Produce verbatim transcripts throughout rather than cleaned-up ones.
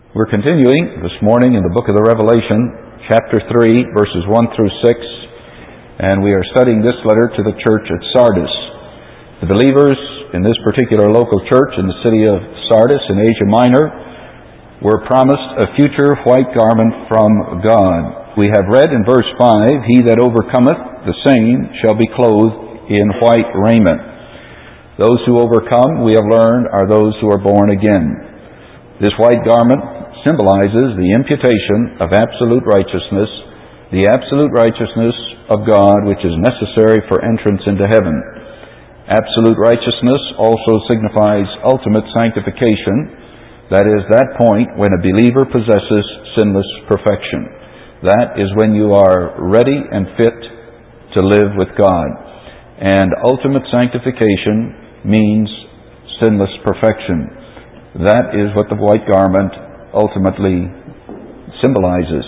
We're continuing this morning in the book of the Revelation, chapter three, verses one through six, and we are studying this letter to the church at Sardis. The believers in this particular local church in the city of Sardis in Asia Minor were promised a future white garment from God. We have read in verse five, "He that overcometh, the same shall be clothed in white raiment." Those who overcome, we have learned, are those who are born again. This white garment symbolizes the imputation of absolute righteousness, the absolute righteousness of God which is necessary for entrance into heaven. Absolute righteousness also signifies ultimate sanctification, that is, that point when a believer possesses sinless perfection. That is when you are ready and fit to live with God. And ultimate sanctification means sinless perfection. That is what the white garment ultimately symbolizes.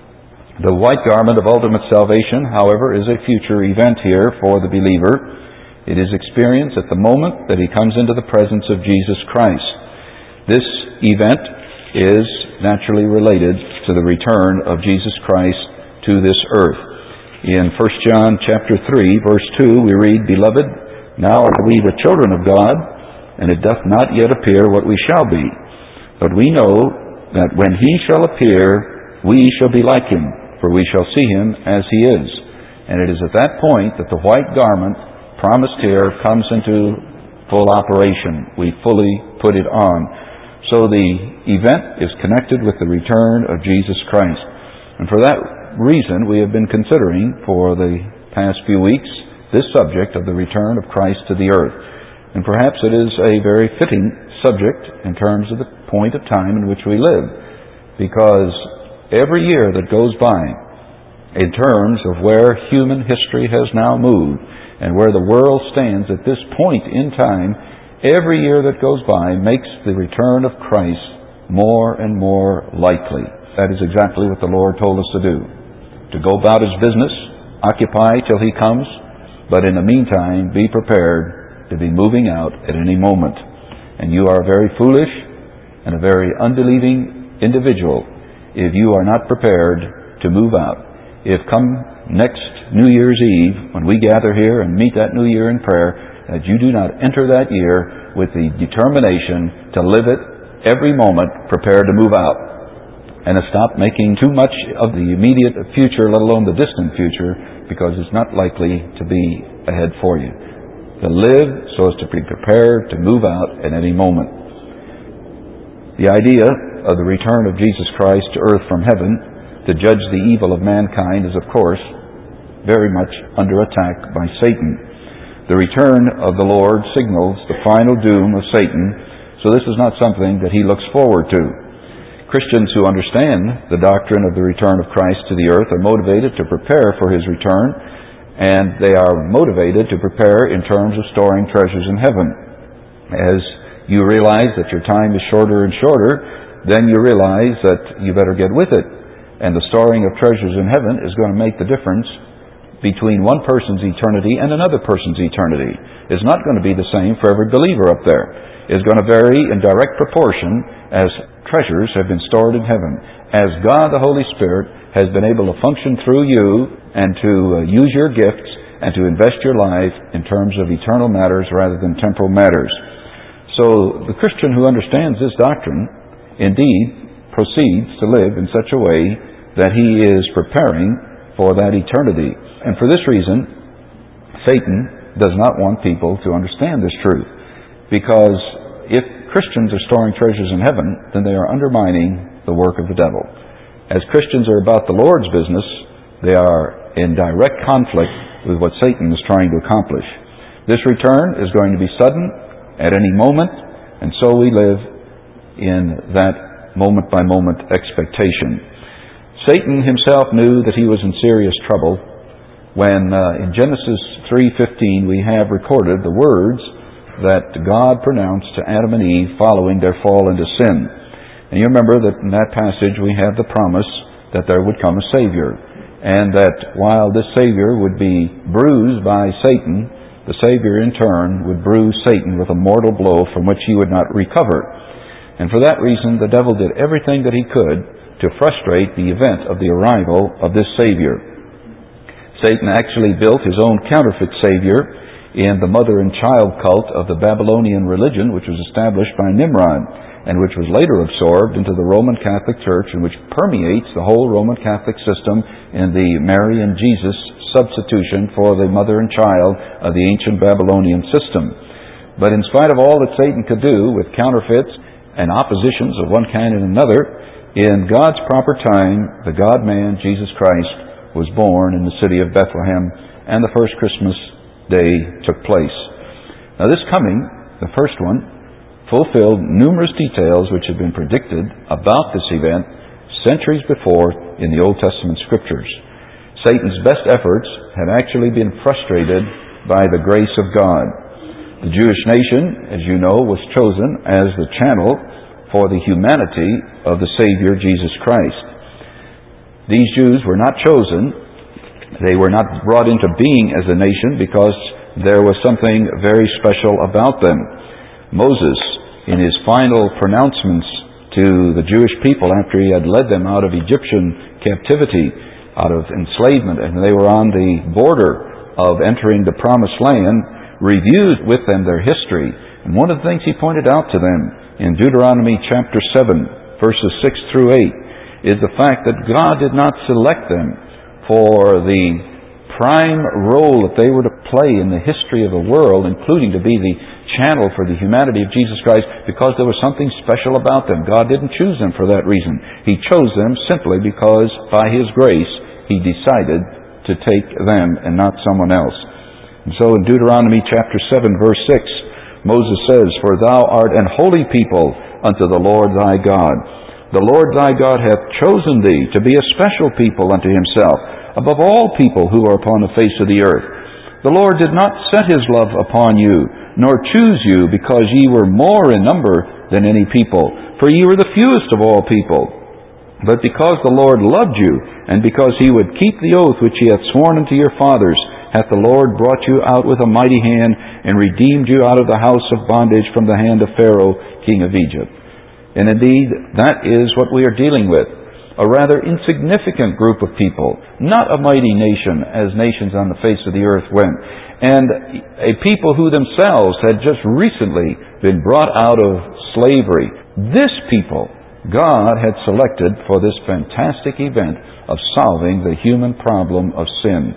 The white garment of ultimate salvation, however, is a future event here for the believer. It is experienced at the moment that he comes into the presence of Jesus Christ. This event is naturally related to the return of Jesus Christ to this earth. In First John chapter three, verse two, we read, "Beloved, now are we the children of God, and it doth not yet appear what we shall be. But we know that when he shall appear, we shall be like him, for we shall see him as he is." And it is at that point that the white garment promised here comes into full operation. We fully put it on. So the event is connected with the return of Jesus Christ. And for that reason, we have been considering for the past few weeks this subject of the return of Christ to the earth. And perhaps it is a very fitting subject in terms of the point of time in which we live, because every year that goes by, in terms of where human history has now moved and where the world stands at this point in time, every year that goes by makes the return of Christ more and more likely. That is exactly what the Lord told us to do, to go about his business, occupy till he comes, but in the meantime be prepared to be moving out at any moment. And you are very foolish and a very unbelieving individual if you are not prepared to move out. If come next New Year's Eve, when we gather here and meet that New Year in prayer, that you do not enter that year with the determination to live it every moment, prepared to move out, and to stop making too much of the immediate future, let alone the distant future, because it's not likely to be ahead for you. To live so as to be prepared to move out at any moment. The idea of the return of Jesus Christ to earth from heaven to judge the evil of mankind is, of course, very much under attack by Satan. The return of the Lord signals the final doom of Satan, so this is not something that he looks forward to. Christians who understand the doctrine of the return of Christ to the earth are motivated to prepare for his return, and they are motivated to prepare in terms of storing treasures in heaven. As you realize that your time is shorter and shorter, then you realize that you better get with it. And the storing of treasures in heaven is going to make the difference between one person's eternity and another person's eternity. It's not going to be the same for every believer up there. It's going to vary in direct proportion as treasures have been stored in heaven. As God the Holy Spirit has been able to function through you and to uh, use your gifts and to invest your life in terms of eternal matters rather than temporal matters. So the Christian who understands this doctrine indeed proceeds to live in such a way that he is preparing for that eternity. And for this reason, Satan does not want people to understand this truth, because if Christians are storing treasures in heaven, then they are undermining the work of the devil. As Christians are about the Lord's business, they are in direct conflict with what Satan is trying to accomplish. This return is going to be sudden at any moment, and so we live in that moment-by-moment expectation. Satan himself knew that he was in serious trouble when uh, in Genesis three fifteen we have recorded the words that God pronounced to Adam and Eve following their fall into sin. And you remember that in that passage we have the promise that there would come a Savior, and that while this Savior would be bruised by Satan, the Savior in turn would bruise Satan with a mortal blow from which he would not recover. And for that reason, the devil did everything that he could to frustrate the event of the arrival of this Savior. Satan actually built his own counterfeit Savior in the mother and child cult of the Babylonian religion, which was established by Nimrod, and which was later absorbed into the Roman Catholic Church, and which permeates the whole Roman Catholic system in the Mary and Jesus substitution for the mother and child of the ancient Babylonian system. But in spite of all that Satan could do with counterfeits and oppositions of one kind and another, in God's proper time, the God-man, Jesus Christ, was born in the city of Bethlehem, and the first Christmas day took place. Now this coming, the first one, fulfilled numerous details which had been predicted about this event centuries before in the Old Testament Scriptures. Satan's best efforts had actually been frustrated by the grace of God. The Jewish nation, as you know, was chosen as the channel for the humanity of the Savior, Jesus Christ. These Jews were not chosen. They were not brought into being as a nation because there was something very special about them. Moses, in his final pronouncements to the Jewish people after he had led them out of Egyptian captivity, out of enslavement, and they were on the border of entering the Promised Land, reviewed with them their history. And one of the things he pointed out to them in Deuteronomy chapter seven, verses six through eight, is the fact that God did not select them for the prime role that they were to play in the history of the world, including to be the channel for the humanity of Jesus Christ, because there was something special about them. God didn't choose them for that reason. He chose them simply because, by His grace, He decided to take them and not someone else. And so in Deuteronomy chapter seven, verse six, Moses says, "For thou art an holy people unto the Lord thy God. The Lord thy God hath chosen thee to be a special people unto Himself, above all people who are upon the face of the earth. The Lord did not set His love upon you, nor choose you, because ye were more in number than any people, for ye were the fewest of all people. But because the Lord loved you, and because He would keep the oath which He hath sworn unto your fathers, hath the Lord brought you out with a mighty hand, and redeemed you out of the house of bondage from the hand of Pharaoh, king of Egypt." And indeed, that is what we are dealing with. A rather insignificant group of people, not a mighty nation as nations on the face of the earth went, and a people who themselves had just recently been brought out of slavery. This people God had selected for this fantastic event of solving the human problem of sin.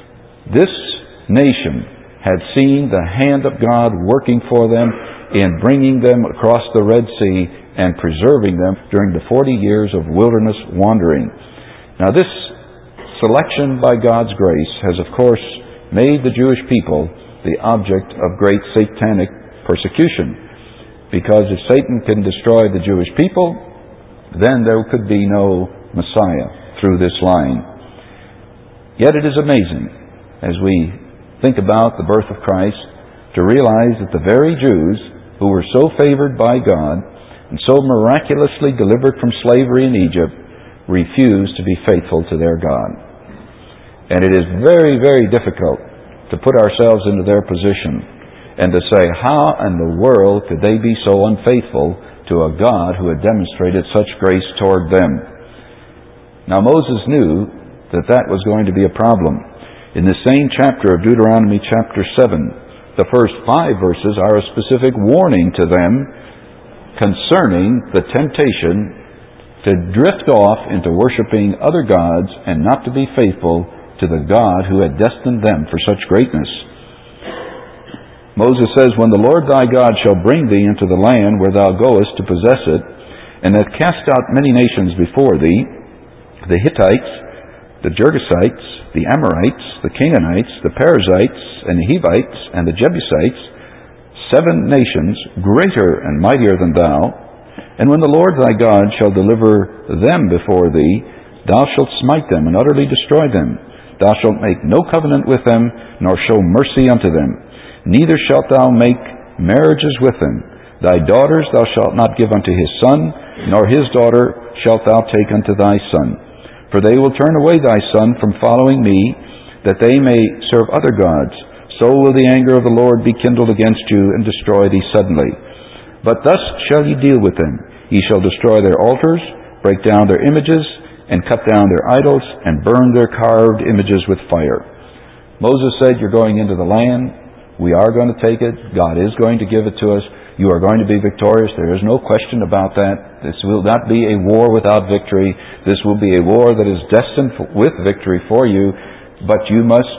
This nation had seen the hand of God working for them in bringing them across the Red Sea and preserving them during the forty years of wilderness wandering. Now this selection by God's grace has of course made the Jewish people the object of great satanic persecution. Because if Satan can destroy the Jewish people, then there could be no Messiah through this line. Yet it is amazing, as we think about the birth of Christ, to realize that the very Jews who were so favored by God and so miraculously delivered from slavery in Egypt refused to be faithful to their God. And it is very, very difficult to put ourselves into their position and to say, how in the world could they be so unfaithful to a God who had demonstrated such grace toward them? Now Moses knew that that was going to be a problem. In the same chapter of Deuteronomy chapter seven, the first five verses are a specific warning to them concerning the temptation to drift off into worshiping other gods and not to be faithful to the God who had destined them for such greatness. Moses says, "When the Lord thy God shall bring thee into the land where thou goest to possess it, and hath cast out many nations before thee, the Hittites, the Girgashites, the Amorites, the Canaanites, the Perizzites, and the Hivites, and the Jebusites, seven nations greater and mightier than thou, and when the Lord thy God shall deliver them before thee, thou shalt smite them and utterly destroy them. Thou shalt make no covenant with them, nor show mercy unto them. Neither shalt thou make marriages with them. Thy daughters thou shalt not give unto his son, nor his daughter shalt thou take unto thy son. For they will turn away thy son from following me, that they may serve other gods. So will the anger of the Lord be kindled against you, and destroy thee suddenly. But thus shall ye deal with them. Ye shall destroy their altars, break down their images, and cut down their idols, and burn their carved images with fire. Moses said, you're going into the land. We are going to take it. God is going to give it to us. You are going to be victorious. There is no question about that. This will not be a war without victory. This will be a war that is destined for, with victory for you. But you must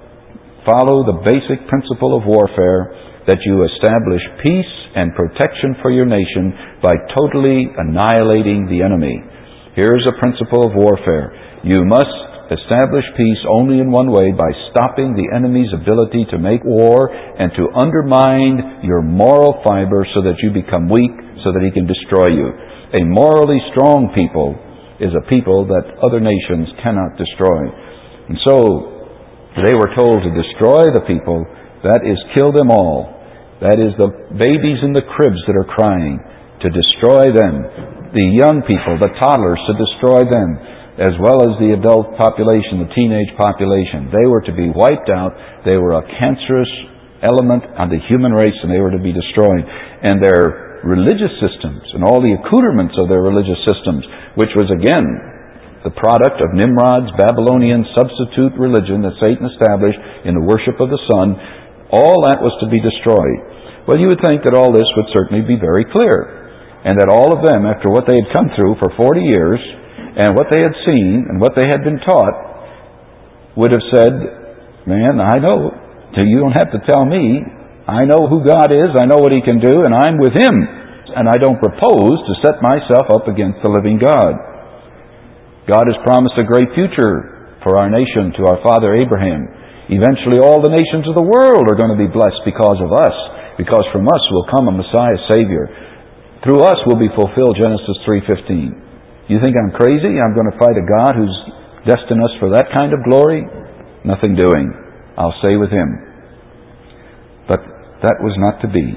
follow the basic principle of warfare, that you establish peace and protection for your nation by totally annihilating the enemy. Here's a principle of warfare. You must establish peace only in one way, by stopping the enemy's ability to make war and to undermine your moral fiber so that you become weak, so that he can destroy you. A morally strong people is a people that other nations cannot destroy. And so they were told to destroy the people, that is, kill them all. That is, the babies in the cribs that are crying, to destroy them. The young people, the toddlers, to destroy them, as well as the adult population, the teenage population. They were to be wiped out. They were a cancerous element on the human race, and they were to be destroyed. And their religious systems, and all the accoutrements of their religious systems, which was again the product of Nimrod's Babylonian substitute religion that Satan established in the worship of the sun, all that was to be destroyed. Well, you would think that all this would certainly be very clear, and that all of them, after what they had come through for forty years, and what they had seen, and what they had been taught, would have said, man, I know, you don't have to tell me. I know who God is, I know what He can do, and I'm with Him. And I don't propose to set myself up against the living God. God has promised a great future for our nation to our father Abraham. Eventually all the nations of the world are going to be blessed because of us, because from us will come a Messiah Savior. Through us will be fulfilled Genesis three fifteen. You think I'm crazy? I'm going to fight a God who's destined us for that kind of glory? Nothing doing. I'll stay with Him. But that was not to be.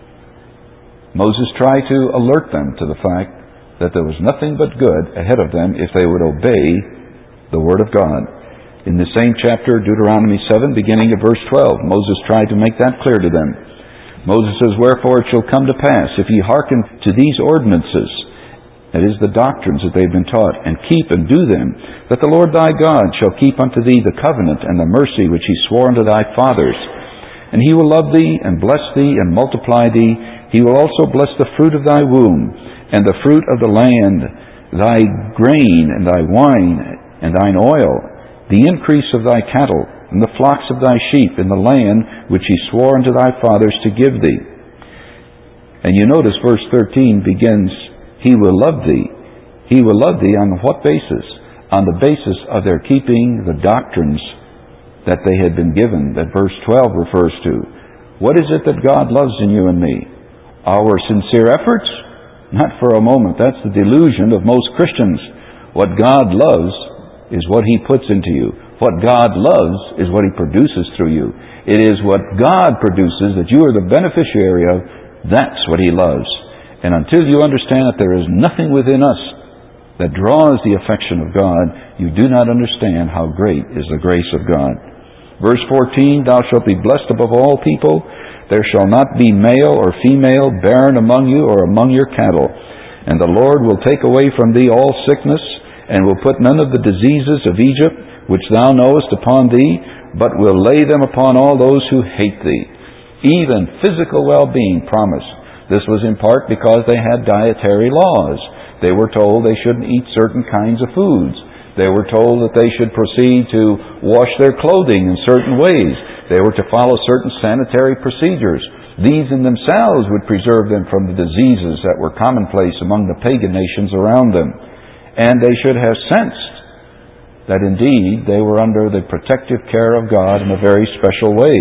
Moses tried to alert them to the fact that there was nothing but good ahead of them if they would obey the Word of God. In the same chapter, Deuteronomy seven, beginning at verse twelve, Moses tried to make that clear to them. Moses says, wherefore it shall come to pass, if ye hearken to these ordinances, that is, the doctrines that they've been taught, and keep and do them, that the Lord thy God shall keep unto thee the covenant and the mercy which He swore unto thy fathers. And He will love thee, and bless thee, and multiply thee. He will also bless the fruit of thy womb, and the fruit of the land, thy grain, and thy wine, and thine oil, the increase of thy cattle, and the flocks of thy sheep, in the land which He swore unto thy fathers to give thee. And you notice verse thirteen begins, He will love thee. He will love thee on what basis? On the basis of their keeping the doctrines that they had been given, that verse twelve refers to. What is it that God loves in you and me? Our sincere efforts? Not for a moment. That's the delusion of most Christians. What God loves is what He puts into you. What God loves is what He produces through you. It is what God produces that you are the beneficiary of. That's what He loves. And until you understand that there is nothing within us that draws the affection of God, you do not understand how great is the grace of God. Verse fourteen, thou shalt be blessed above all people. There shall not be male or female barren among you or among your cattle. And the Lord will take away from thee all sickness, and will put none of the diseases of Egypt, which thou knowest, upon thee, but will lay them upon all those who hate thee. Even physical well-being promised. This was in part because they had dietary laws. They were told they shouldn't eat certain kinds of foods. They were told that they should proceed to wash their clothing in certain ways. They were to follow certain sanitary procedures. These in themselves would preserve them from the diseases that were commonplace among the pagan nations around them. And they should have sensed that indeed they were under the protective care of God in a very special way.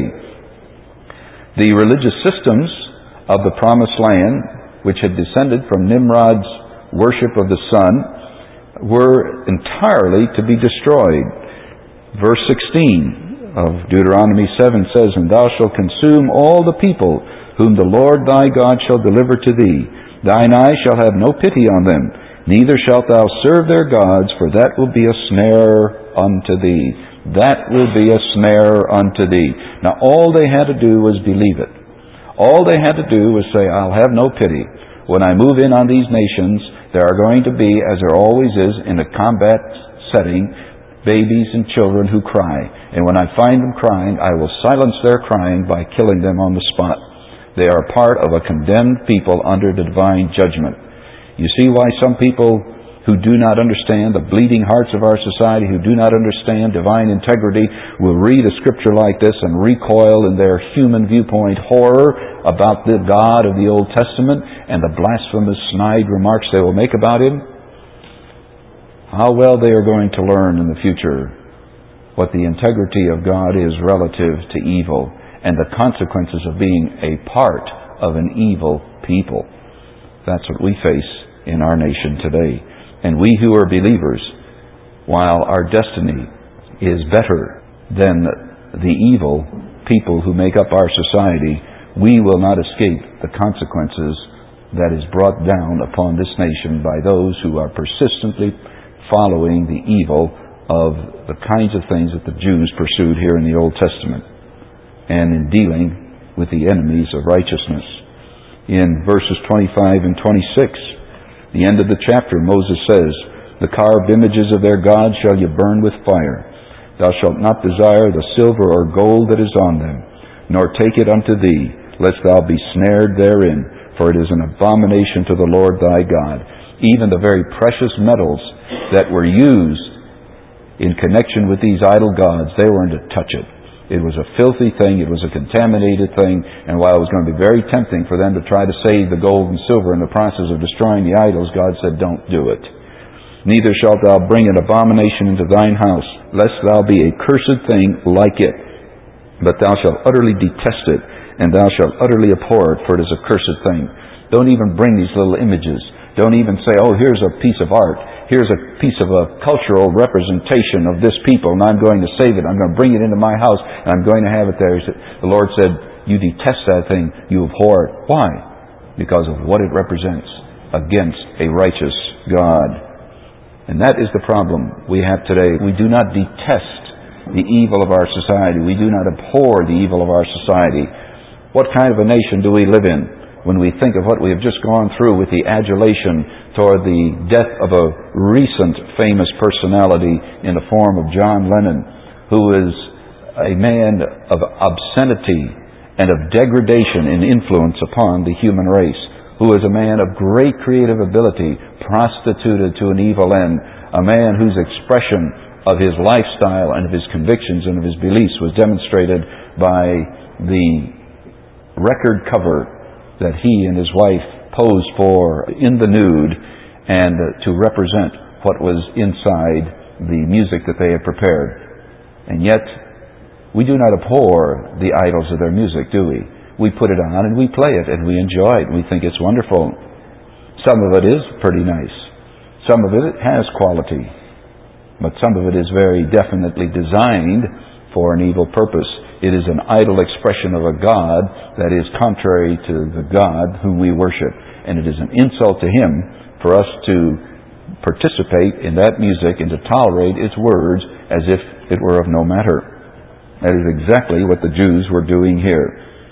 The religious systems of the Promised Land, which had descended from Nimrod's worship of the sun, were entirely to be destroyed. Verse sixteen of Deuteronomy seven says, and thou shalt consume all the people whom the Lord thy God shall deliver to thee. Thine eye shall have no pity on them, neither shalt thou serve their gods, for that will be a snare unto thee. That will be a snare unto thee. Now all they had to do was believe it. All they had to do was say, I'll have no pity. When I move in on these nations, there are going to be, as there always is in a combat setting, babies and children who cry. And when I find them crying, I will silence their crying by killing them on the spot. They are part of a condemned people under the divine judgment. You see why some people who do not understand the bleeding hearts of our society, who do not understand divine integrity, will read a scripture like this and recoil in their human viewpoint horror about the God of the Old Testament and the blasphemous, snide remarks they will make about Him? How well they are going to learn in the future what the integrity of God is relative to evil and the consequences of being a part of an evil people. That's what we face in our nation today. And we who are believers, while our destiny is better than the evil people who make up our society, we will not escape the consequences that is brought down upon this nation by those who are persistently following the evil of the kinds of things that the Jews pursued here in the Old Testament and in dealing with the enemies of righteousness. In verses twenty-five and twenty-six, the end of the chapter, Moses says, the carved images of their gods shall you burn with fire. Thou shalt not desire the silver or gold that is on them, nor take it unto thee, lest thou be snared therein, for it is an abomination to the Lord thy God. Even the very precious metals that were used in connection with these idol gods, they weren't to touch it. It was a filthy thing, it was a contaminated thing, and while it was going to be very tempting for them to try to save the gold and silver in the process of destroying the idols, God said, don't do it. Neither shalt thou bring an abomination into thine house, lest thou be a cursed thing like it. But thou shalt utterly detest it, and thou shalt utterly abhor it, for it is a cursed thing. Don't even bring these little images. Don't even say, oh, here's a piece of art. Here's a piece of a cultural representation of this people, and I'm going to save it. I'm going to bring it into my house, and I'm going to have it there. The Lord said, you detest that thing. You abhor it. Why? Because of what it represents against a righteous God. And that is the problem we have today. We do not detest the evil of our society. We do not abhor the evil of our society. What kind of a nation do we live in when we think of what we have just gone through with the adulation toward the death of a recent famous personality in the form of John Lennon, who is a man of obscenity and of degradation in influence upon the human race, who is a man of great creative ability prostituted to an evil end, a man whose expression of his lifestyle and of his convictions and of his beliefs was demonstrated by the record cover that he and his wife posed for in the nude, and uh, to represent what was inside the music that they had prepared. And yet, we do not abhor the idols of their music, do we? We put it on and we play it and we enjoy it and we think it's wonderful. Some of it is pretty nice. Some of it has quality. But some of it is very definitely designed for an evil purpose. It is an idol expression of a God that is contrary to the God whom we worship. And it is an insult to Him for us to participate in that music and to tolerate its words as if it were of no matter. That is exactly what the Jews were doing here.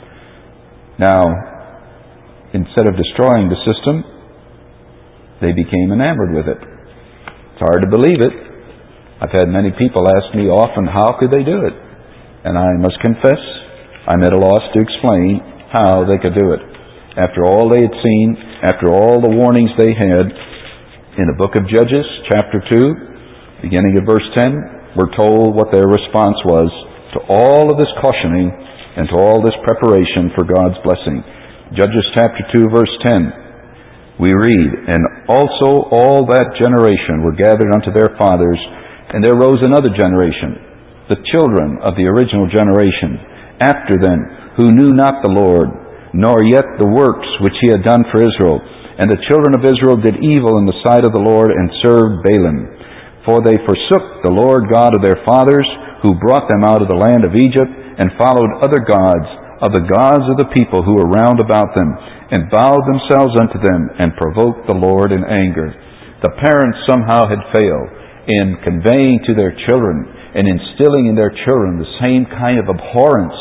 Now, instead of destroying the system, they became enamored with it. It's hard to believe it. I've had many people ask me often, how could they do it? And I must confess, I'm at a loss to explain how they could do it. After all they had seen, after all the warnings they had, in the book of Judges, chapter two, beginning at verse ten, we're told what their response was to all of this cautioning and to all this preparation for God's blessing. Judges chapter two, verse ten, we read, And also all that generation were gathered unto their fathers, and there rose another generation, the children of the original generation, after them, who knew not the Lord, nor yet the works which He had done for Israel. And the children of Israel did evil in the sight of the Lord, and served Baalim. For they forsook the Lord God of their fathers, who brought them out of the land of Egypt, and followed other gods, of the gods of the people who were round about them, and bowed themselves unto them, and provoked the Lord in anger. The parents somehow had failed in conveying to their children and instilling in their children the same kind of abhorrence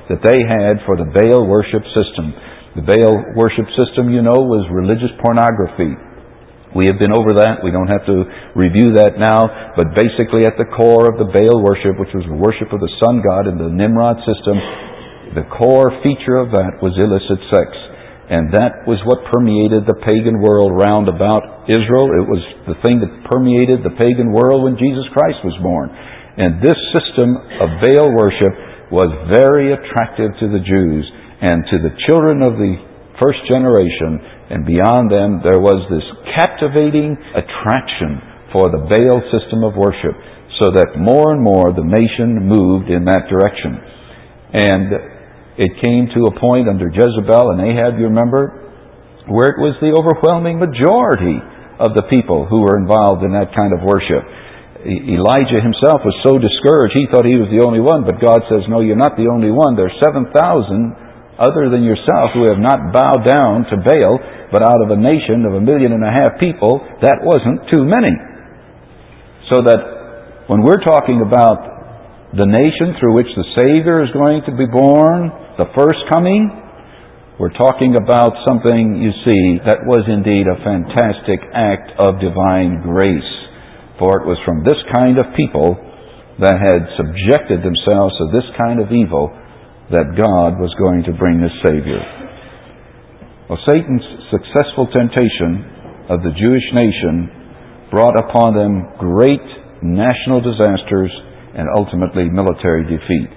that they had for the Baal worship system. The Baal worship system, you know, was religious pornography. We have been over that. We don't have to review that now. But basically at the core of the Baal worship, which was the worship of the sun god in the Nimrod system, the core feature of that was illicit sex. And that was what permeated the pagan world round about Israel. It was the thing that permeated the pagan world when Jesus Christ was born. And this system of Baal worship was very attractive to the Jews and to the children of the first generation. And beyond them, there was this captivating attraction for the Baal system of worship, so that more and more the nation moved in that direction. And it came to a point under Jezebel and Ahab, you remember, where it was the overwhelming majority of the people who were involved in that kind of worship. Elijah himself was so discouraged, he thought he was the only one, but God says, no, you're not the only one. There's seven thousand other than yourself who have not bowed down to Baal, but out of a nation of a million and a half people, that wasn't too many. So that when we're talking about the nation through which the Savior is going to be born, the first coming, we're talking about something, you see, that was indeed a fantastic act of divine grace. For it was from this kind of people that had subjected themselves to this kind of evil that God was going to bring this Savior. Well, Satan's successful temptation of the Jewish nation brought upon them great national disasters and ultimately military defeat.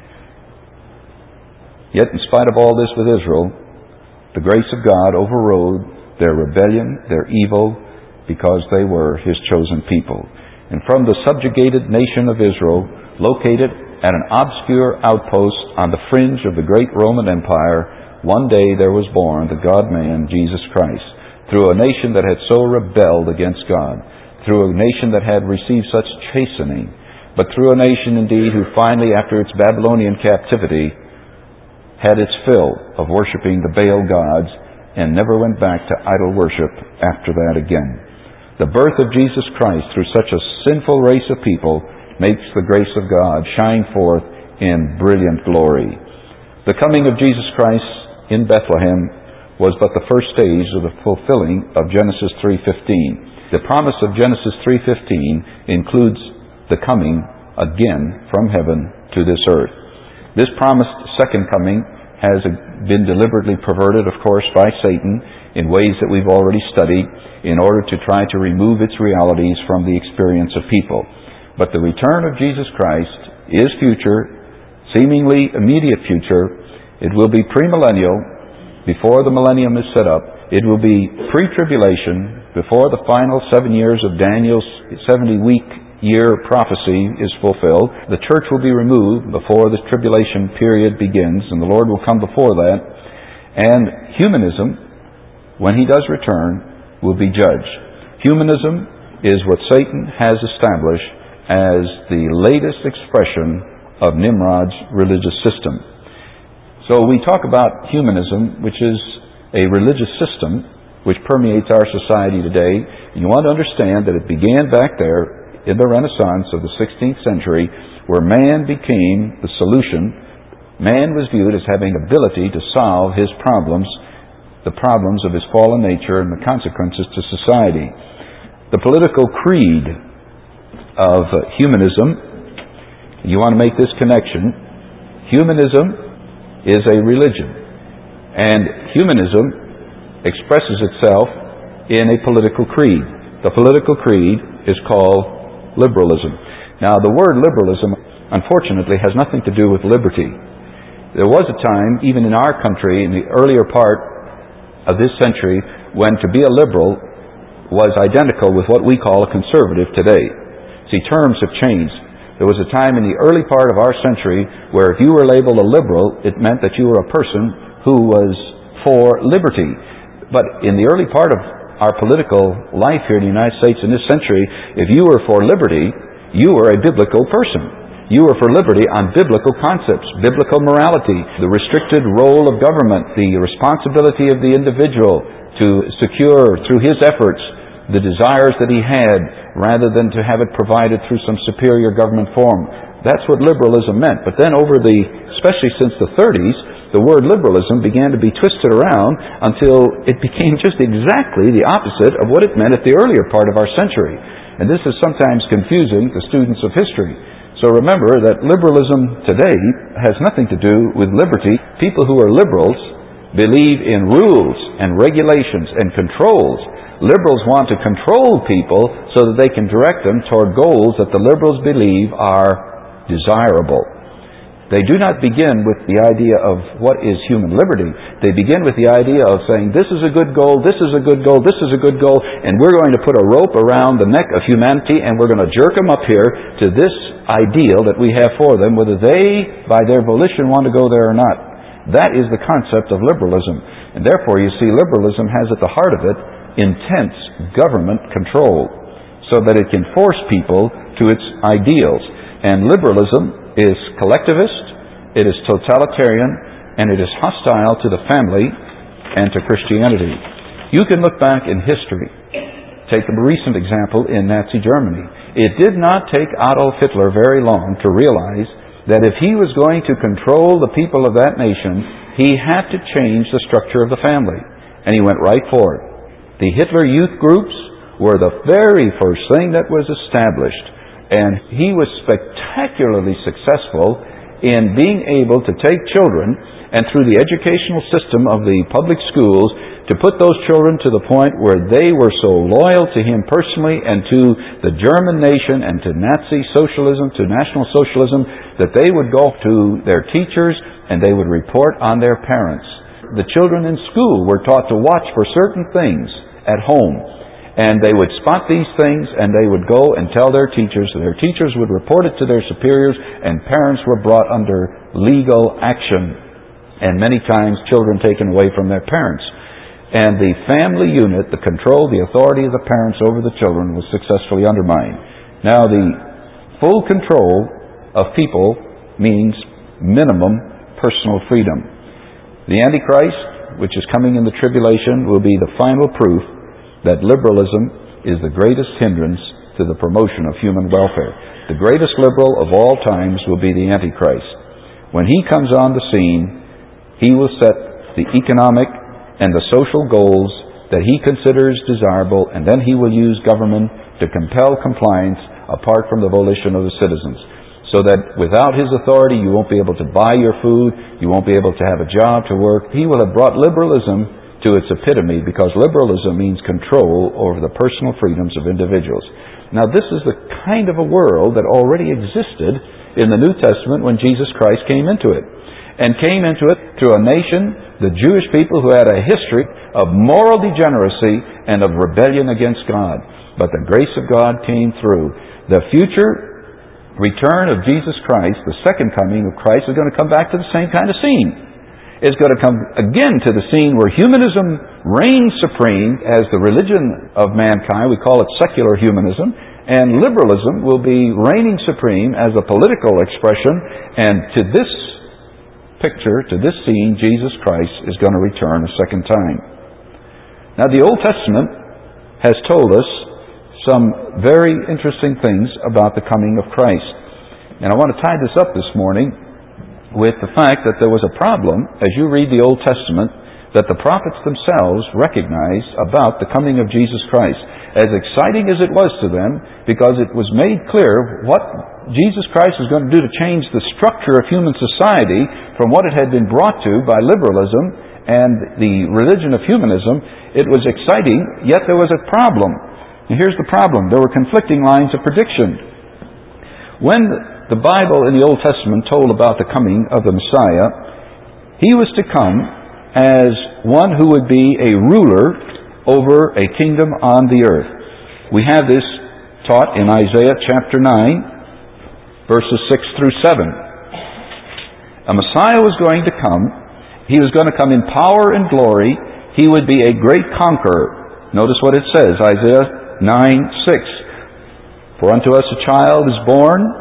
Yet, in spite of all this with Israel, the grace of God overrode their rebellion, their evil, because they were His chosen people. And from the subjugated nation of Israel, located at an obscure outpost on the fringe of the great Roman Empire, one day there was born the God-man, Jesus Christ, through a nation that had so rebelled against God, through a nation that had received such chastening, but through a nation indeed who finally, after its Babylonian captivity, had its fill of worshiping the Baal gods and never went back to idol worship after that again. The birth of Jesus Christ through such a sinful race of people makes the grace of God shine forth in brilliant glory. The coming of Jesus Christ in Bethlehem was but the first stage of the fulfilling of Genesis three fifteen. The promise of Genesis three fifteen includes the coming again from heaven to this earth. This promised second coming has been deliberately perverted, of course, by Satan in ways that we've already studied in order to try to remove its realities from the experience of people. But the return of Jesus Christ is future, seemingly immediate future. It will be premillennial, before the millennium is set up. It will be pre-tribulation, before the final seven years of Daniel's seventy-week year prophecy is fulfilled. The church will be removed before the tribulation period begins, and the Lord will come before that. And humanism, when He does return, will be judged. Humanism is what Satan has established as the latest expression of Nimrod's religious system. So we talk about humanism, which is a religious system which permeates our society today. You want to understand that it began back there in the Renaissance of the sixteenth century, where man became the solution. Man was viewed as having ability to solve his problems, the problems of his fallen nature and the consequences to society. The political creed of humanism, you want to make this connection, humanism is a religion, and humanism expresses itself in a political creed. The political creed is called liberalism. Now, the word liberalism, unfortunately, has nothing to do with liberty. There was a time, even in our country, in the earlier part of this century, when to be a liberal was identical with what we call a conservative today. See, terms have changed. There was a time in the early part of our century where if you were labeled a liberal, it meant that you were a person who was for liberty. But in the early part of our political life here in the United States in this century, if you were for liberty, you were a biblical person. You were for liberty on biblical concepts, biblical morality, the restricted role of government, the responsibility of the individual to secure through his efforts the desires that he had, rather than to have it provided through some superior government form. That's what liberalism meant. But then over the, especially since the thirties, the word liberalism began to be twisted around until it became just exactly the opposite of what it meant at the earlier part of our century. And this is sometimes confusing to students of history. So remember that liberalism today has nothing to do with liberty. People who are liberals believe in rules and regulations and controls. Liberals want to control people so that they can direct them toward goals that the liberals believe are desirable. They do not begin with the idea of what is human liberty. They begin with the idea of saying, this is a good goal, this is a good goal, this is a good goal, and we're going to put a rope around the neck of humanity and we're going to jerk them up here to this ideal that we have for them, whether they, by their volition, want to go there or not. That is the concept of liberalism. And therefore, you see, liberalism has at the heart of it intense government control so that it can force people to its ideals. And liberalism is collectivist, it is totalitarian, and it is hostile to the family and to Christianity. You can look back in history. Take a recent example in Nazi Germany. It did not take Adolf Hitler very long to realize that if he was going to control the people of that nation, he had to change the structure of the family. And he went right for it. The Hitler Youth groups were the very first thing that was established. And he was spectacularly successful in being able to take children and through the educational system of the public schools to put those children to the point where they were so loyal to him personally and to the German nation and to Nazi socialism, to National Socialism, that they would go to their teachers and they would report on their parents. The children in school were taught to watch for certain things at home. And they would spot these things and they would go and tell their teachers. Their teachers would report it to their superiors and parents were brought under legal action. And many times children taken away from their parents. And the family unit, the control, the authority of the parents over the children was successfully undermined. Now the full control of people means minimum personal freedom. The Antichrist, which is coming in the tribulation, will be the final proof that liberalism is the greatest hindrance to the promotion of human welfare. The greatest liberal of all times will be the Antichrist. When he comes on the scene, he will set the economic and the social goals that he considers desirable, and then he will use government to compel compliance apart from the volition of the citizens. So that without his authority, you won't be able to buy your food, you won't be able to have a job to work. He will have brought liberalism to its epitome, because liberalism means control over the personal freedoms of individuals. Now this is the kind of a world that already existed in the New Testament when Jesus Christ came into it. And came into it through a nation, the Jewish people, who had a history of moral degeneracy and of rebellion against God. But the grace of God came through. The future return of Jesus Christ, the second coming of Christ, is going to come back to the same kind of scene. It's going to come again to the scene where humanism reigns supreme as the religion of mankind. We call it secular humanism. And liberalism will be reigning supreme as a political expression. And to this picture, to this scene, Jesus Christ is going to return a second time. Now the Old Testament has told us some very interesting things about the coming of Christ. And I want to tie this up this morning with the fact that there was a problem, as you read the Old Testament, that the prophets themselves recognized about the coming of Jesus Christ. As exciting as it was to them, because it was made clear what Jesus Christ was going to do to change the structure of human society from what it had been brought to by liberalism and the religion of humanism. It was exciting, yet there was a problem. And here's the problem. There were conflicting lines of prediction. When the Bible in the Old Testament told about the coming of the Messiah, he was to come as one who would be a ruler over a kingdom on the earth. We have this taught in Isaiah chapter nine, verses six through seven. A Messiah was going to come. He was going to come in power and glory. He would be a great conqueror. Notice what it says, Isaiah nine six. For unto us a child is born,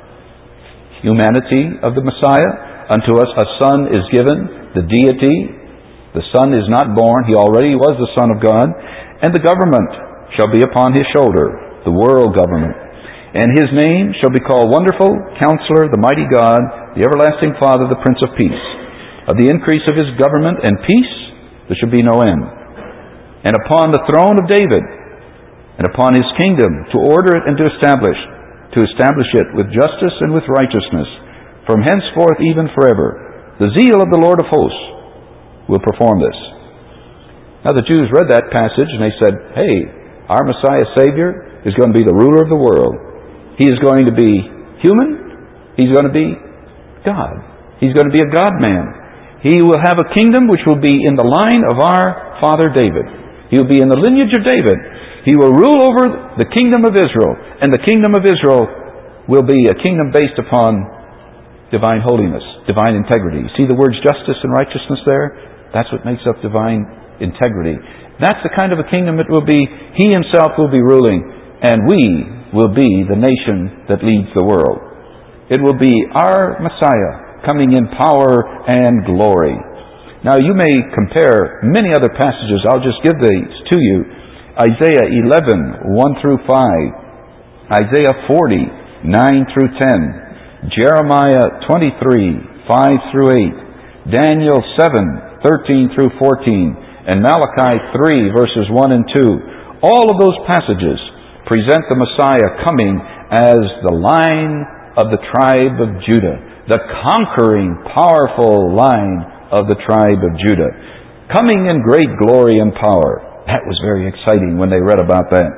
humanity of the Messiah. Unto us a son is given, the deity. The son is not born, he already was the Son of God. And the government shall be upon his shoulder, the world government. And His name shall be called Wonderful, Counselor, the Mighty God, the Everlasting Father, the Prince of Peace. Of the increase of His government and peace there shall be no end. And upon the throne of David, and upon His kingdom, to order it and to establish, to establish it with justice and with righteousness, from henceforth even forever. The zeal of the Lord of hosts will perform this. Now the Jews read that passage and they said, hey, our Messiah Savior is going to be the ruler of the world. He is going to be human. He's going to be God. He's going to be a God-man. He will have a kingdom which will be in the line of our father David. He will be in the lineage of David. He will rule over the kingdom of Israel. And the kingdom of Israel will be a kingdom based upon divine holiness, divine integrity. See the words justice and righteousness there? That's what makes up divine integrity. That's the kind of a kingdom it will be. He Himself will be ruling, and we will be the nation that leads the world. It will be our Messiah coming in power and glory. Now you may compare many other passages. I'll just give these to you. Isaiah eleven, one through five. Isaiah forty, nine through ten. Jeremiah twenty-three, five through eight. Daniel seven, thirteen through fourteen. And Malachi three, verses one and two. All of those passages present the Messiah coming as the line of the tribe of Judah, the conquering, powerful line of the tribe of Judah, coming in great glory and power. That was very exciting when they read about that.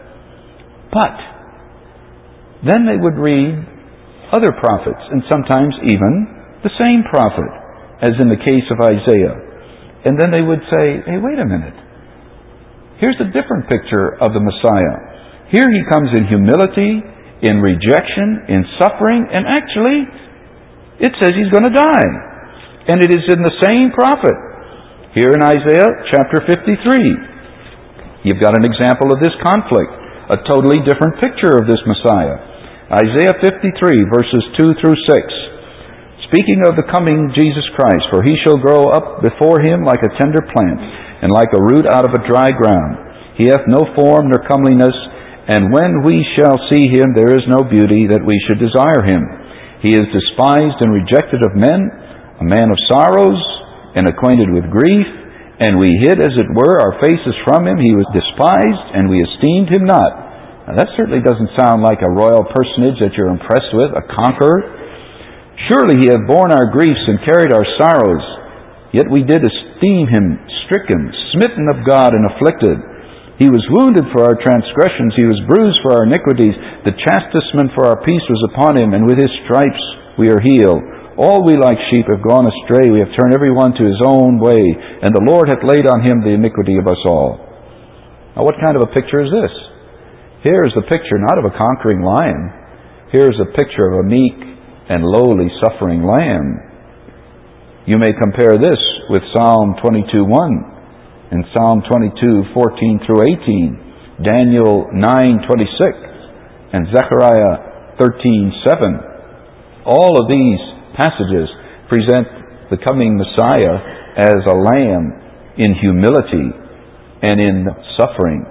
But then they would read other prophets, and sometimes even the same prophet, as in the case of Isaiah. And then they would say, hey, wait a minute. Here's a different picture of the Messiah. Here He comes in humility, in rejection, in suffering, and actually, it says He's going to die. And it is in the same prophet. Here in Isaiah chapter fifty-three. You've got an example of this conflict. A totally different picture of this Messiah. Isaiah fifty-three, verses two through six. Speaking of the coming Jesus Christ, for He shall grow up before Him like a tender plant, and like a root out of a dry ground. He hath no form nor comeliness, and when we shall see Him, there is no beauty that we should desire Him. He is despised and rejected of men, a man of sorrows, and acquainted with grief, and we hid, as it were, our faces from Him. He was despised, and we esteemed Him not. Now that certainly doesn't sound like a royal personage that you're impressed with, a conqueror. Surely He hath borne our griefs and carried our sorrows. Yet we did esteem Him stricken, smitten of God, and afflicted. He was wounded for our transgressions. He was bruised for our iniquities. The chastisement for our peace was upon Him, and with His stripes we are healed. All we like sheep have gone astray. We have turned every one to his own way, and the Lord hath laid on Him the iniquity of us all. Now what kind of a picture is this? Here is the picture not of a conquering lion. Here is a picture of a meek and lowly suffering lamb. You may compare this with Psalm twenty-two one and Psalm twenty-two fourteen through eighteen, Daniel nine twenty-six, and Zechariah thirteen seven. All of these passages present the coming Messiah as a lamb in humility and in suffering.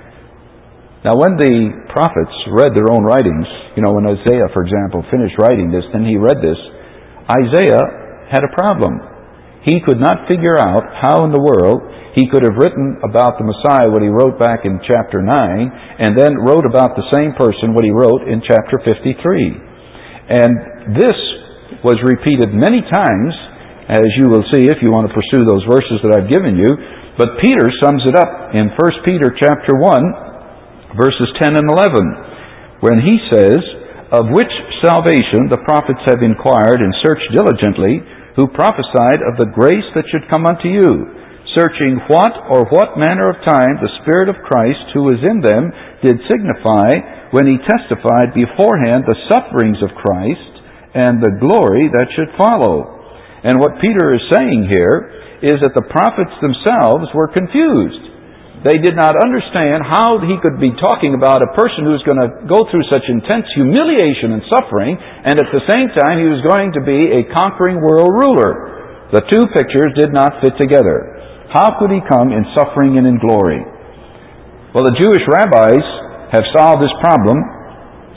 Now when the prophets read their own writings, you know, when Isaiah, for example, finished writing this, then he read this, Isaiah had a problem. He could not figure out how in the world he could have written about the Messiah what he wrote back in chapter nine, and then wrote about the same person what he wrote in chapter fifty-three. And this was repeated many times, as you will see if you want to pursue those verses that I've given you. But Peter sums it up in First Peter chapter one, verses ten and eleven, when he says, of which salvation the prophets have inquired and searched diligently, who prophesied of the grace that should come unto you, searching what or what manner of time the Spirit of Christ who was in them did signify when He testified beforehand the sufferings of Christ and the glory that should follow. And what Peter is saying here is that the prophets themselves were confused. They did not understand how he could be talking about a person who was going to go through such intense humiliation and suffering, and at the same time he was going to be a conquering world ruler. The two pictures did not fit together. How could he come in suffering and in glory? Well, the Jewish rabbis have solved this problem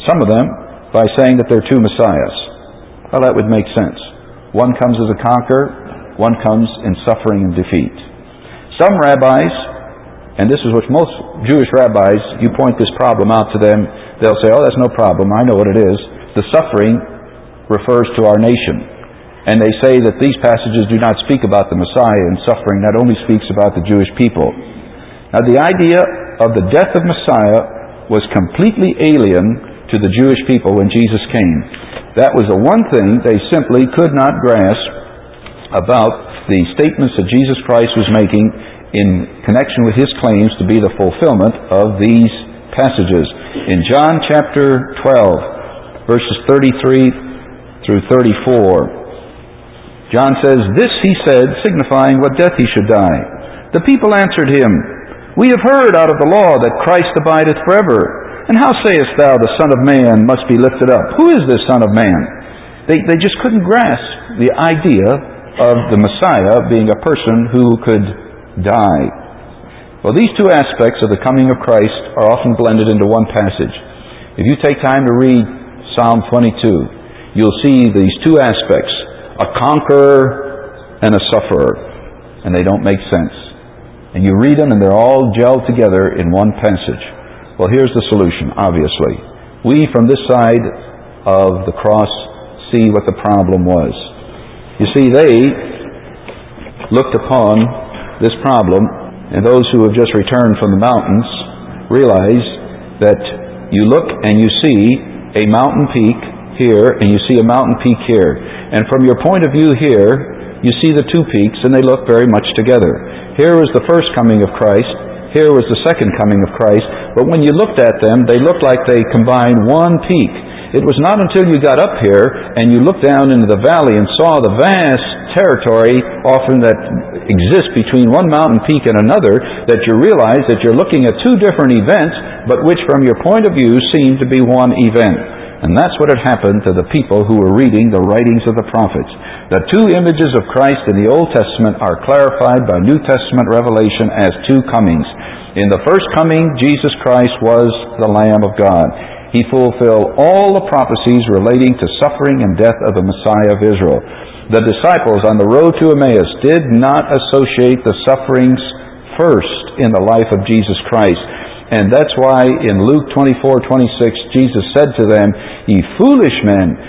some of them by saying that there are two Messiahs. Well, that would make sense. One comes as a conqueror, one comes in suffering and defeat. Some rabbis, and this is what most Jewish rabbis, you point this problem out to them, they'll say, oh, that's no problem, I know what it is. The suffering refers to our nation. And they say that these passages do not speak about the Messiah, and suffering that only speaks about the Jewish people. Now, the idea of the death of Messiah was completely alien to the Jewish people when Jesus came. That was the one thing they simply could not grasp about the statements that Jesus Christ was making in connection with His claims to be the fulfillment of these passages. In John chapter twelve, verses thirty-three through thirty-four, John says, "This he said, signifying what death he should die. The people answered him, We have heard out of the law that Christ abideth forever. And how sayest thou, the Son of Man must be lifted up? Who is this Son of Man?" They, they just couldn't grasp the idea of the Messiah being a person who could die. Well, these two aspects of the coming of Christ are often blended into one passage. If you take time to read Psalm twenty-two, you'll see these two aspects, a conqueror and a sufferer, and they don't make sense. And you read them and they're all gelled together in one passage. Well, here's the solution, obviously. We, from this side of the cross, see what the problem was. You see, they looked upon this problem, and those who have just returned from the mountains realize that you look and you see a mountain peak here, and you see a mountain peak here. And from your point of view here, you see the two peaks, and they look very much together. Here was the first coming of Christ. Here was the second coming of Christ. But when you looked at them, they looked like they combined one peak. It was not until you got up here and you looked down into the valley and saw the vast territory often that exists between one mountain peak and another that you realize that you're looking at two different events, but which from your point of view seem to be one event. And that's what had happened to the people who were reading the writings of the prophets. The two images of Christ in the Old Testament are clarified by New Testament revelation as two comings. In the first coming, Jesus Christ was the Lamb of God. He fulfilled all the prophecies relating to suffering and death of the Messiah of Israel. The disciples on the road to Emmaus did not associate the sufferings first in the life of Jesus Christ. And that's why in Luke twenty-four twenty-six, Jesus said to them, "Ye foolish men,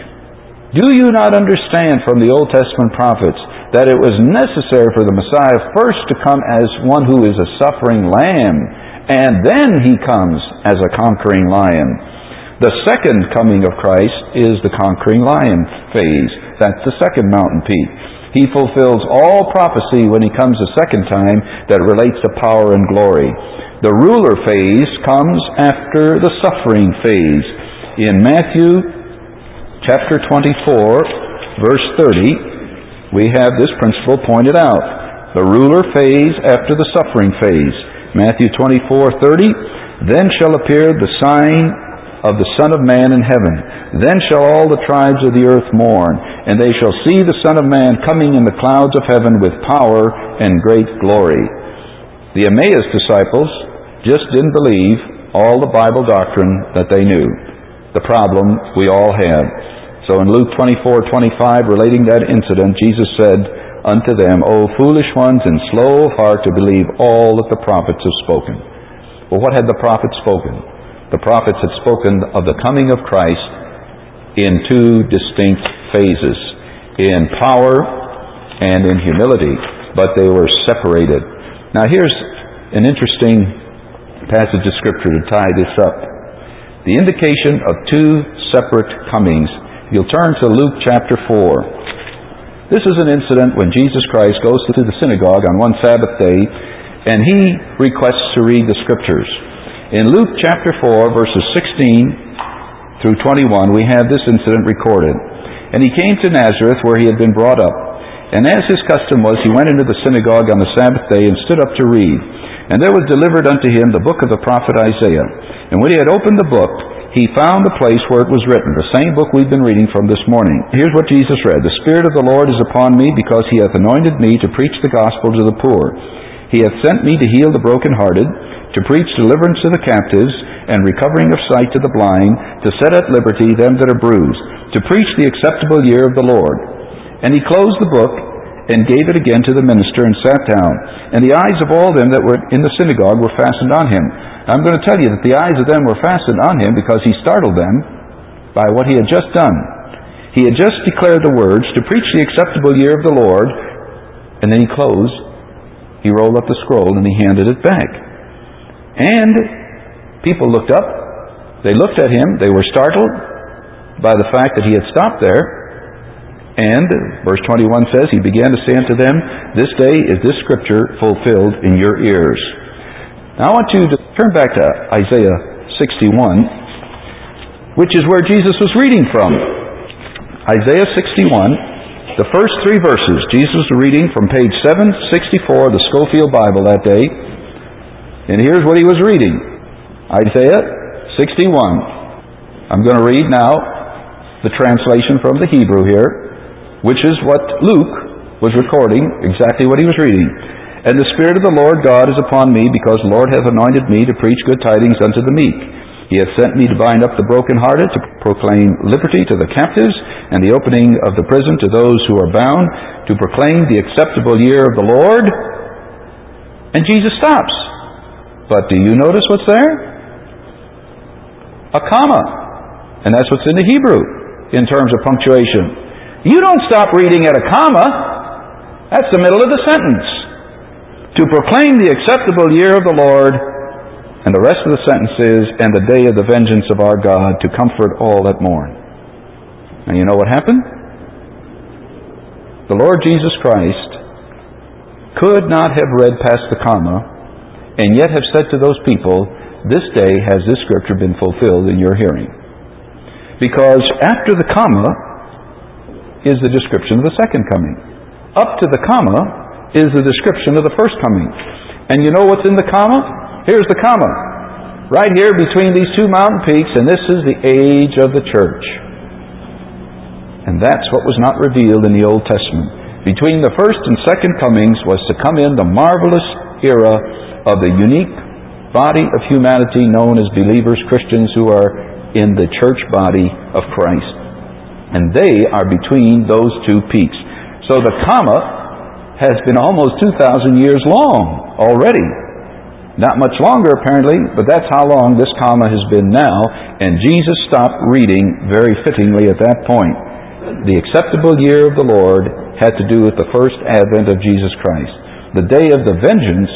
do you not understand from the Old Testament prophets that it was necessary for the Messiah first to come as one who is a suffering lamb, and then He comes as a conquering lion?" The second coming of Christ is the conquering lion phase. That's the second mountain peak. He fulfills all prophecy when He comes a second time that relates to power and glory. The ruler phase comes after the suffering phase. In Matthew chapter twenty-four, verse thirty, we have this principle pointed out. The ruler phase after the suffering phase. Matthew twenty-four thirty, "Then shall appear the sign of the Son of Man in heaven. Then shall all the tribes of the earth mourn, and they shall see the Son of Man coming in the clouds of heaven with power and great glory." The Emmaus disciples just didn't believe all the Bible doctrine that they knew. The problem we all have. So in Luke twenty-four twenty-five, relating that incident, Jesus said unto them, "O foolish ones, and slow of heart to believe all that the prophets have spoken." Well, what had the prophets spoken? The prophets had spoken of the coming of Christ in two distinct phases, in power and in humility, but they were separated. Now here's an interesting passage of Scripture to tie this up. The indication of two separate comings. You'll turn to Luke chapter four. This is an incident when Jesus Christ goes to the synagogue on one Sabbath day, and He requests to read the Scriptures. In Luke chapter four, verses sixteen through twenty-one, we have this incident recorded. "And He came to Nazareth, where He had been brought up. And as His custom was, He went into the synagogue on the Sabbath day and stood up to read. And there was delivered unto Him the book of the prophet Isaiah. And when He had opened the book, He found the place where it was written," the same book we've been reading from this morning. Here's what Jesus read. "The Spirit of the Lord is upon me, because He hath anointed me to preach the gospel to the poor. He hath sent me to heal the brokenhearted, to preach deliverance to the captives, and recovering of sight to the blind, to set at liberty them that are bruised, to preach the acceptable year of the Lord. And he closed the book, and gave it again to the minister, and sat down. And the eyes of all them that were in the synagogue were fastened on him. I'm going to tell you that the eyes of them were fastened on him because he startled them by what he had just done. He had just declared the words, to preach the acceptable year of the Lord, and then he closed, he rolled up the scroll, and he handed it back. And people looked up, they looked at him, they were startled by the fact that he had stopped there. And, verse twenty-one says, he began to say unto them, this day is this scripture fulfilled in your ears. Now I want you to turn back to Isaiah sixty-one, which is where Jesus was reading from. Isaiah sixty-one, the first three verses. Jesus was reading from page seven sixty-four of the Scofield Bible that day. And here's what he was reading. Isaiah sixty-one. I'm going to read now the translation from the Hebrew here, which is what Luke was recording, exactly what he was reading. And the Spirit of the Lord God is upon me, because the Lord hath anointed me to preach good tidings unto the meek. He hath sent me to bind up the brokenhearted, to proclaim liberty to the captives, and the opening of the prison to those who are bound, to proclaim the acceptable year of the Lord. And Jesus stops. But do you notice what's there? A comma. And that's what's in the Hebrew in terms of punctuation. You don't stop reading at a comma. That's the middle of the sentence. To proclaim the acceptable year of the Lord, and the rest of the sentence is, and the day of the vengeance of our God, to comfort all that mourn. And you know what happened? The Lord Jesus Christ could not have read past the comma, and yet have said to those people, this day has this scripture been fulfilled in your hearing. Because after the comma is the description of the second coming. Up to the comma is the description of the first coming. And you know what's in the comma? Here's the comma. Right here between these two mountain peaks, and this is the age of the church. And that's what was not revealed in the Old Testament. Between the first and second comings was to come in the marvelous era of the unique body of humanity known as believers, Christians who are in the church body of Christ. And they are between those two peaks. So the comma has been almost two thousand years long already. Not much longer apparently, but that's how long this comma has been now. And Jesus stopped reading very fittingly at that point. The acceptable year of the Lord had to do with the first advent of Jesus Christ. The day of the vengeance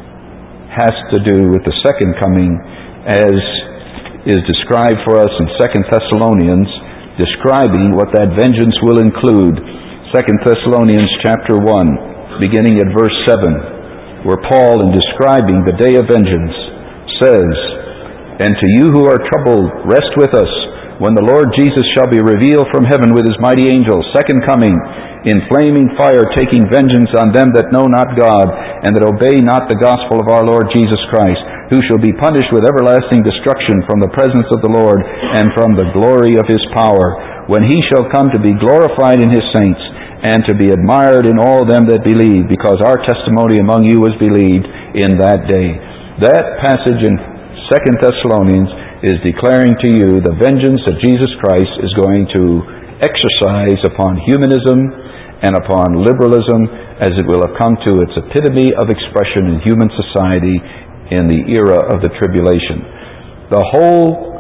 has to do with the second coming, as is described for us in Second Thessalonians, describing what that vengeance will include. Second Thessalonians chapter one, beginning at verse seven, where Paul, in describing the day of vengeance, says, and to you who are troubled, rest with us, when the Lord Jesus shall be revealed from heaven with his mighty angels, second coming, in flaming fire, taking vengeance on them that know not God, and that obey not the gospel of our Lord Jesus Christ, who shall be punished with everlasting destruction from the presence of the Lord, and from the glory of his power, when he shall come to be glorified in his saints, and to be admired in all them that believe, because our testimony among you was believed in that day. That passage in Second Thessalonians is declaring to you the vengeance that Jesus Christ is going to exercise upon humanism and upon liberalism, as it will have come to its epitome of expression in human society in the era of the tribulation. The whole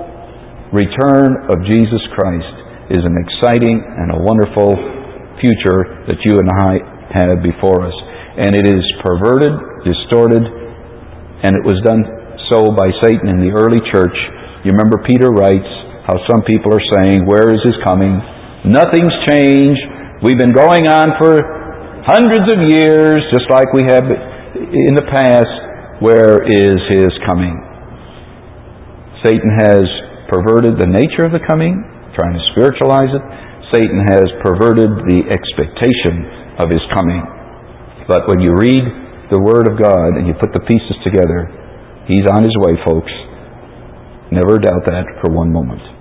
return of Jesus Christ is an exciting and a wonderful future that you and I have before us. And it is perverted, distorted, and it was done so by Satan in the early church. You remember Peter writes how some people are saying, where is his coming? Nothing's changed. We've been going on for hundreds of years, just like we have in the past. Where is his coming? Satan has perverted the nature of the coming, trying to spiritualize it. Satan has perverted the expectation of his coming. But when you read the Word of God and you put the pieces together, he's on his way, folks. Never doubt that for one moment.